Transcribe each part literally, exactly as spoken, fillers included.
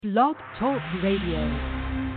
Blog Talk Radio.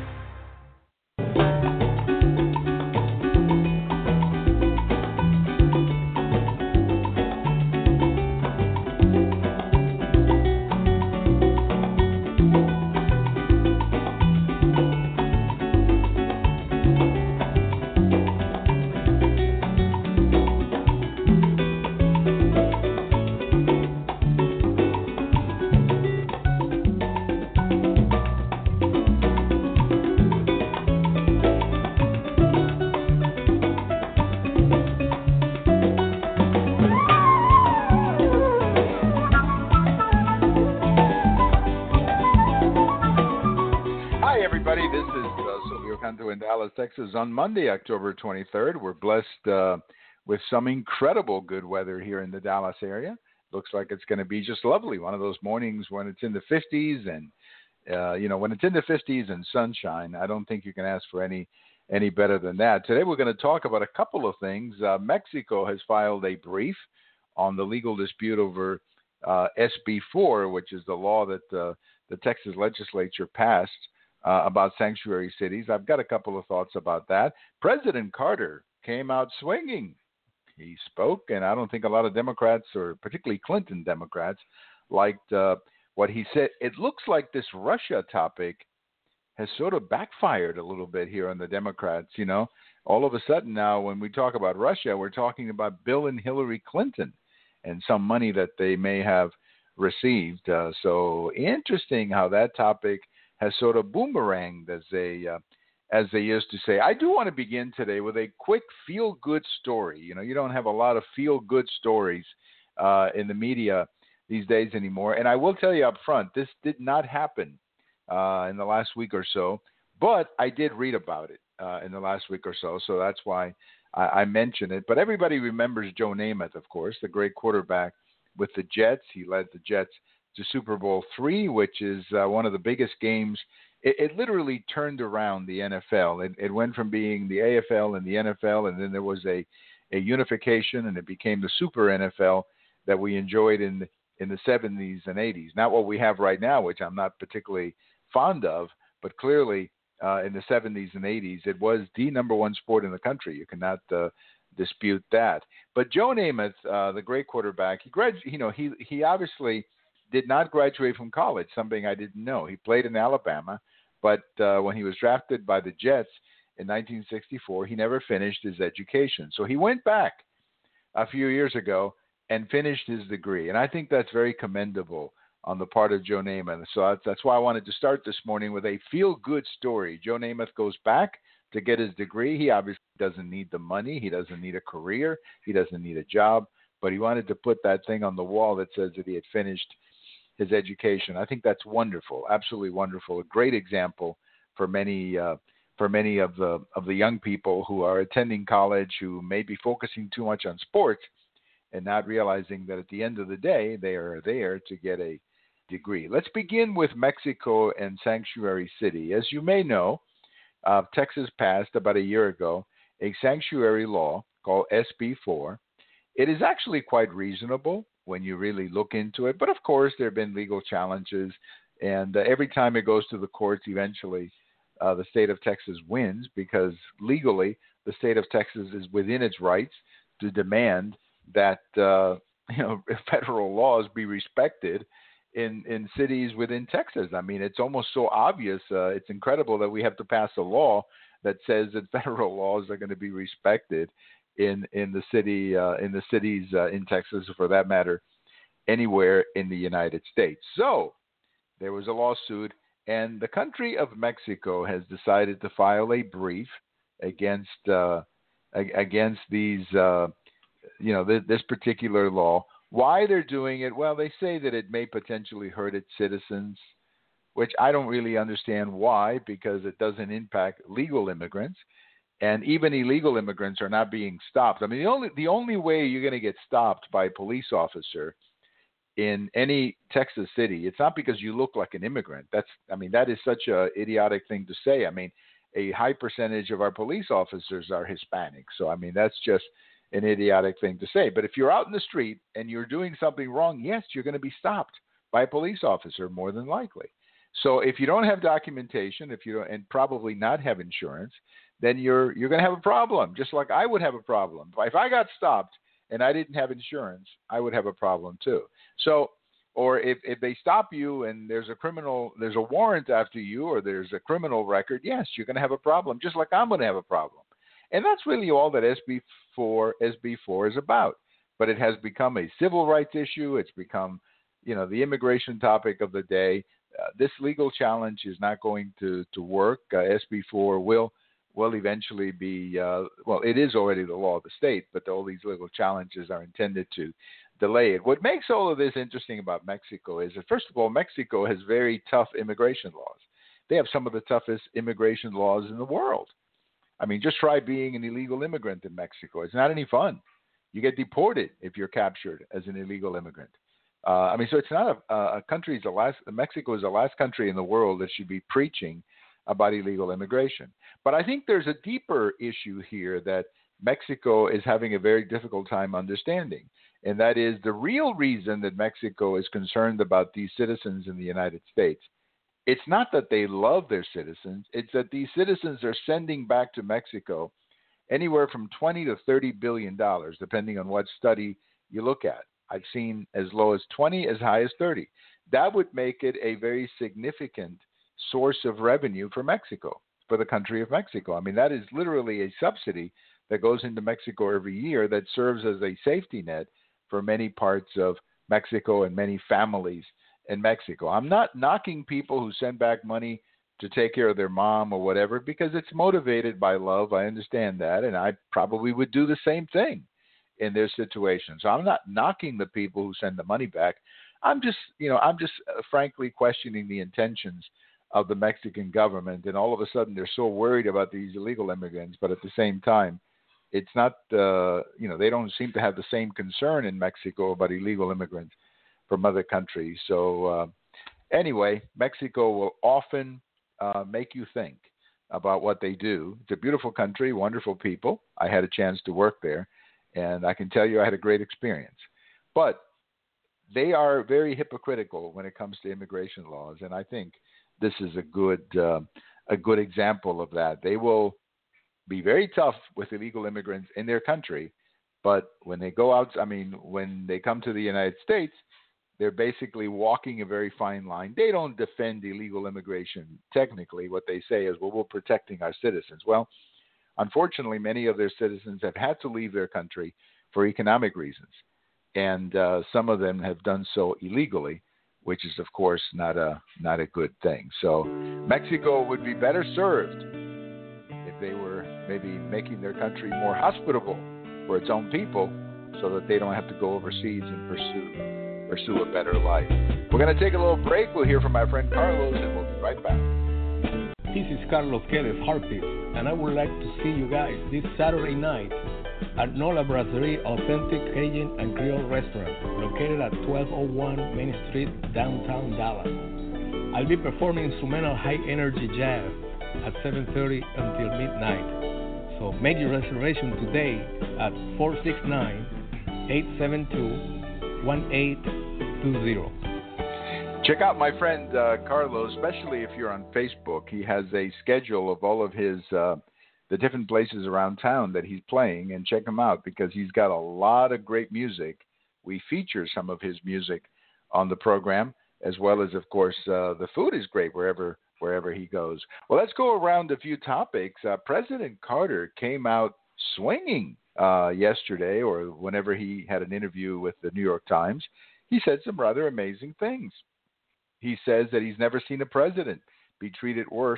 Texas on Monday, October twenty-third. We're blessed uh, with some incredible good weather here in the Dallas area. Looks like it's going to be just lovely. One of those mornings when it's in the fifties and, uh, you know, when it's in the fifties and sunshine, I don't think you can ask for any any better than that. Today we're going to talk about a couple of things. Uh, Mexico has filed a brief on the legal dispute over uh, S B four, which is the law that uh, the Texas legislature passed Uh, about sanctuary cities. I've got a couple of thoughts about that. President Carter came out swinging. He spoke, and I don't think a lot of Democrats, or particularly Clinton Democrats, liked uh, what he said. It looks like this Russia topic has sort of backfired a little bit here on the Democrats. You know, all of a sudden now when we talk about Russia, we're talking about Bill and Hillary Clinton and some money that they may have received. Uh, so interesting how that topic has sort of boomeranged, as they uh, as they used to say. I do want to begin today with a quick feel-good story. You know, you don't have a lot of feel-good stories uh, in the media these days anymore. And I will tell you up front, this did not happen uh, in the last week or so, but I did read about it uh, in the last week or so, so that's why I, I mention it. But everybody remembers Joe Namath, of course, the great quarterback with the Jets. He led the Jets to Super Bowl three, which is uh, one of the biggest games. It, it literally turned around the N F L. It, it went from being the A F L and the N F L, and then there was a, a unification, and it became the Super N F L that we enjoyed in in the seventies and eighties. Not what we have right now, which I'm not particularly fond of, but clearly uh, in the seventies and eighties, it was the number one sport in the country. You cannot uh, dispute that. But Joe Namath, uh, the great quarterback, he grad, you know, he he obviously did not graduate from college, something I didn't know. He played in Alabama, but uh, when he was drafted by the Jets in nineteen sixty-four, he never finished his education. So he went back a few years ago and finished his degree. And I think that's very commendable on the part of Joe Namath. So that's, that's why I wanted to start this morning with a feel-good story. Joe Namath goes back to get his degree. He obviously doesn't need the money. He doesn't need a career. He doesn't need a job. But he wanted to put that thing on the wall that says that he had finished his education. I think that's wonderful, absolutely wonderful. A great example for many uh, for many of the of the young people who are attending college, who may be focusing too much on sports and not realizing that at the end of the day they are there to get a degree. Let's begin with Mexico and Sanctuary City. As you may know, uh, Texas passed about a year ago a sanctuary law called S B four. It is actually quite reasonable when you really look into it. But of course, there have been legal challenges, and uh, every time it goes to the courts, eventually uh, the state of Texas wins, because legally the state of Texas is within its rights to demand that uh, you know federal laws be respected in, in cities within Texas. I mean, it's almost so obvious. Uh, it's incredible that we have to pass a law that says that federal laws are going to be respected in in the city uh, in the cities uh, in Texas, or for that matter, anywhere in the United States. So there was a lawsuit, and the country of Mexico has decided to file a brief against uh, against these uh, you know th- this particular law. Why they're doing it? Well, they say that it may potentially hurt its citizens, which I don't really understand why, because it doesn't impact legal immigrants. And even illegal immigrants are not being stopped. I mean, the only the only way you're going to get stopped by a police officer in any Texas city, it's not because you look like an immigrant. That's, I mean, that is such a idiotic thing to say. I mean, a high percentage of our police officers are Hispanic. So, I mean, that's just an idiotic thing to say. But if you're out in the street and you're doing something wrong, yes, you're going to be stopped by a police officer more than likely. So if you don't have documentation, if you don't, and probably not have insurance, then you're you're going to have a problem. Just like I would have a problem if I got stopped and I didn't have insurance, I would have a problem too. So, or if, if they stop you and there's a criminal, there's a warrant after you, or there's a criminal record, yes, you're going to have a problem. Just like I'm going to have a problem. And that's really all that S B four S B four is about. But it has become a civil rights issue. It's become, you know, the immigration topic of the day. Uh, this legal challenge is not going to, to work. Uh, S B four will will eventually be, uh, well, it is already the law of the state, but all these legal challenges are intended to delay it. What makes all of this interesting about Mexico is that, first of all, Mexico has very tough immigration laws. They have some of the toughest immigration laws in the world. I mean, just try being an illegal immigrant in Mexico. It's not any fun. You get deported if you're captured as an illegal immigrant. Uh, I mean, so it's not a, a country. The last Mexico is the last country in the world that should be preaching about illegal immigration. But I think there's a deeper issue here that Mexico is having a very difficult time understanding, and that is the real reason that Mexico is concerned about these citizens in the United States. It's not that they love their citizens; it's that these citizens are sending back to Mexico anywhere from twenty to thirty billion dollars, depending on what study you look at. I've seen as low as twenty, as high as thirty. That would make it a very significant source of revenue for Mexico, for the country of Mexico. I mean, that is literally a subsidy that goes into Mexico every year that serves as a safety net for many parts of Mexico and many families in Mexico. I'm not knocking people who send back money to take care of their mom or whatever, because it's motivated by love. I understand that, and I probably would do the same thing in their situation. So I'm not knocking the people who send the money back. I'm just, you know, I'm just uh, frankly questioning the intentions of the Mexican government, and all of a sudden they're so worried about these illegal immigrants, but at the same time, it's not, uh, you know, they don't seem to have the same concern in Mexico about illegal immigrants from other countries. So uh, anyway, Mexico will often uh, make you think about what they do. It's a beautiful country, wonderful people. I had a chance to work there, and I can tell you I had a great experience. But they are very hypocritical when it comes to immigration laws, and I think this is a good uh, a good example of that. They will be very tough with illegal immigrants in their country, but when they go out, I mean, when they come to the United States, they're basically walking a very fine line. They don't defend illegal immigration technically. What they say is, well, we're protecting our citizens. Well, unfortunately, many of their citizens have had to leave their country for economic reasons, and uh, some of them have done so illegally, which is, of course, not a not a good thing. So Mexico would be better served if they were maybe making their country more hospitable for its own people, so that they don't have to go overseas and pursue pursue a better life. We're going to take a little break. We'll hear from our friend Carlos, and we'll be right back. This is Carlos Quérez, Harpies, and I would like to see you guys this Saturday night at Nola Brasserie Authentic Cajun and Creole Restaurant, located at twelve oh one Main Street, downtown Dallas. I'll be performing instrumental high-energy jazz at seven thirty until midnight. So make your reservation today at four six nine, eight seven two, one eight two zero. Check out my friend uh, Carlos, especially if you're on Facebook. He has a schedule of all of his uh, the different places around town that he's playing, and check him out because he's got a lot of great music. We feature some of his music on the program, as well as, of course, uh, the food is great wherever wherever he goes. Well, let's go around a few topics. Uh, President Carter came out swinging uh, yesterday, or whenever he had an interview with the New York Times. He said some rather amazing things. He says that he's never seen a president be treated worse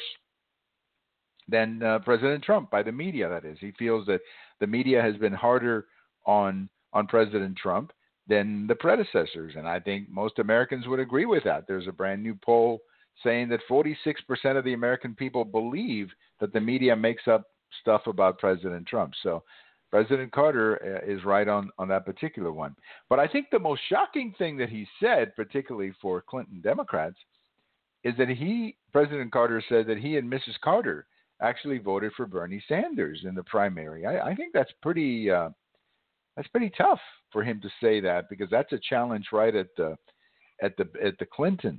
than uh, President Trump, by the media, that is. He feels that the media has been harder on on President Trump than the predecessors, and I think most Americans would agree with that. There's a brand new poll saying that forty-six percent of the American people believe that the media makes up stuff about President Trump. So President Carter is right on, on that particular one. But I think the most shocking thing that he said, particularly for Clinton Democrats, is that he, President Carter, said that he and Missus Carter actually voted for Bernie Sanders in the primary. I, I think that's pretty uh, that's pretty tough for him to say that, because that's a challenge right at the at the at the Clintons.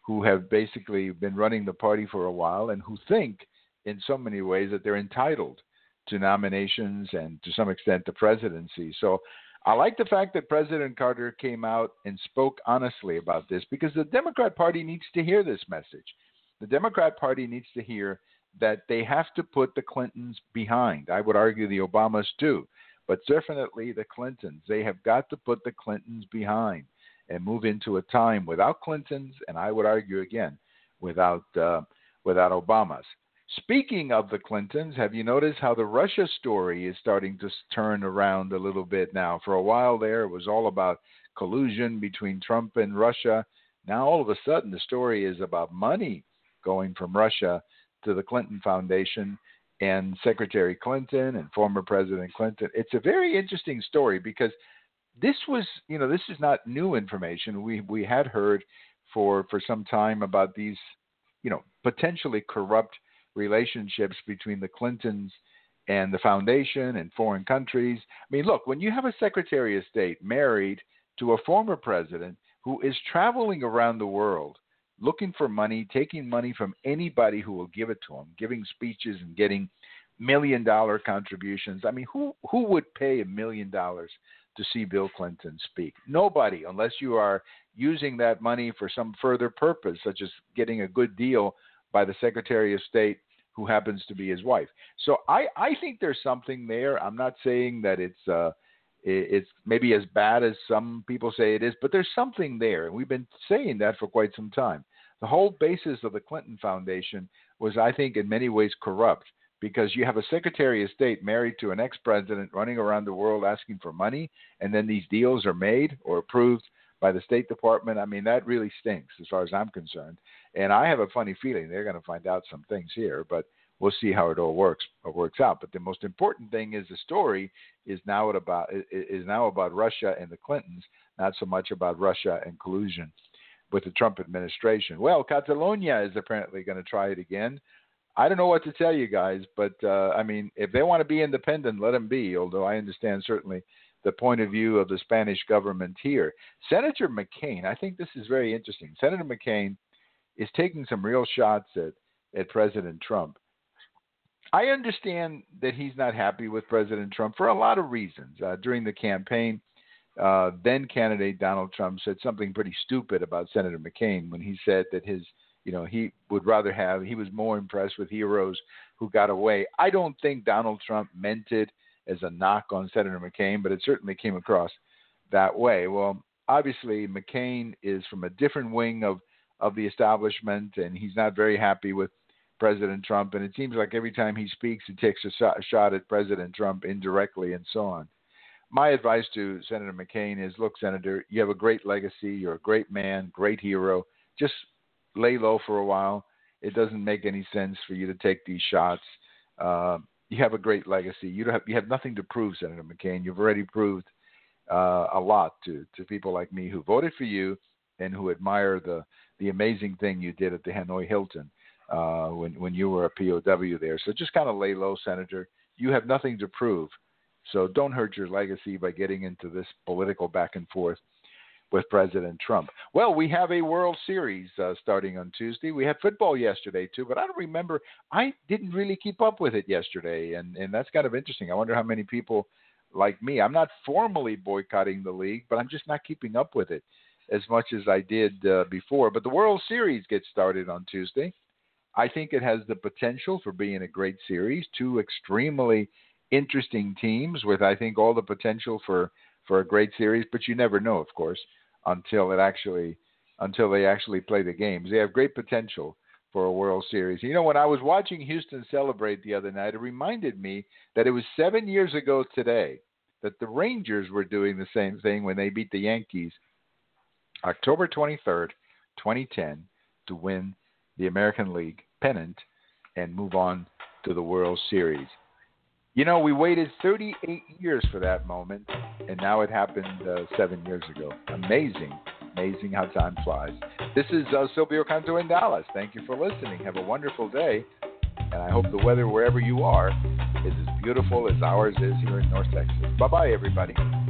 who have basically been running the party for a while and who think in so many ways that they're entitled to nominations and to some extent the presidency. So I like the fact that President Carter came out and spoke honestly about this, because the Democrat Party needs to hear this message. The Democrat Party needs to hear that they have to put the Clintons behind. I would argue the Obamas too, but definitely the Clintons. They have got to put the Clintons behind and move into a time without Clintons, and I would argue again, without uh, without Obamas. Speaking of the Clintons, have you noticed how the Russia story is starting to turn around a little bit now? For a while there, it was all about collusion between Trump and Russia. Now, all of a sudden, the story is about money going from Russia to the Clinton Foundation and Secretary Clinton and former President Clinton. It's a very interesting story because this was, you know, this is not new information. We we had heard for, for some time about these, you know, potentially corrupt relationships between the Clintons and the foundation and foreign countries. I mean, look, when you have a Secretary of State married to a former president who is traveling around the world looking for money, taking money from anybody who will give it to him, giving speeches and getting million dollar contributions. I mean, who who would pay a million dollars to see Bill Clinton speak? Nobody, unless you are using that money for some further purpose, such as getting a good deal by the Secretary of State who happens to be his wife. So I, I think there's something there. I'm not saying that it's uh, it's maybe as bad as some people say it is, but there's something there. And we've been saying that for quite some time. The whole basis of the Clinton Foundation was, I think, in many ways corrupt, because you have a Secretary of State married to an ex-president running around the world asking for money, and then these deals are made or approved by the State Department. I mean, that really stinks as far as I'm concerned. And I have a funny feeling they're going to find out some things here, but we'll see how it all works or works out. But the most important thing is the story is now about is now about Russia and the Clintons, not so much about Russia and collusion with the Trump administration. Well, Catalonia is apparently going to try it again. I don't know what to tell you guys, but uh, I mean, if they want to be independent, let them be, although I understand certainly the point of view of the Spanish government here. Senator McCain, I think this is very interesting. Senator McCain is taking some real shots at, at President Trump. I understand that he's not happy with President Trump for a lot of reasons. Uh, during the campaign, uh, then candidate Donald Trump said something pretty stupid about Senator McCain when he said that his, you know, he would rather have, he was more impressed with heroes who got away. I don't think Donald Trump meant it as a knock on Senator McCain, but it certainly came across that way. Well, obviously, McCain is from a different wing of, of the establishment, and he's not very happy with President Trump. And it seems like every time he speaks, he takes a shot, a shot at President Trump indirectly and so on. My advice to Senator McCain is, look, Senator, you have a great legacy. You're a great man, great hero. Just lay low for a while. It doesn't make any sense for you to take these shots. Uh, you have a great legacy. You don't have, you have nothing to prove, Senator McCain. You've already proved uh, a lot to, to people like me who voted for you and who admire the, the amazing thing you did at the Hanoi Hilton uh, when, when you were a P O W there. So just kind of lay low, Senator. You have nothing to prove. So don't hurt your legacy by getting into this political back and forth with President Trump. Well, we have a World Series uh, starting on Tuesday. We had football yesterday, too, but I don't remember. I didn't really keep up with it yesterday, and, and that's kind of interesting. I wonder how many people like me. I'm not formally boycotting the league, but I'm just not keeping up with it as much as I did uh, before. But the World Series gets started on Tuesday. I think it has the potential for being a great series. Two extremely interesting teams with, I think, all the potential for, for a great series, but you never know, of course, until it actually, until they actually play the games. They have great potential for a World Series. You know, when I was watching Houston celebrate the other night, it reminded me that it was seven years ago today that the Rangers were doing the same thing when they beat the Yankees October twenty-third, twenty ten, to win the American League pennant and move on to the World Series. You know, we waited thirty-eight years for that moment, and now it happened uh, seven years ago. Amazing, amazing how time flies. This is uh, Silvio Canto in Dallas. Thank you for listening. Have a wonderful day, and I hope the weather wherever you are is as beautiful as ours is here in North Texas. Bye-bye, everybody.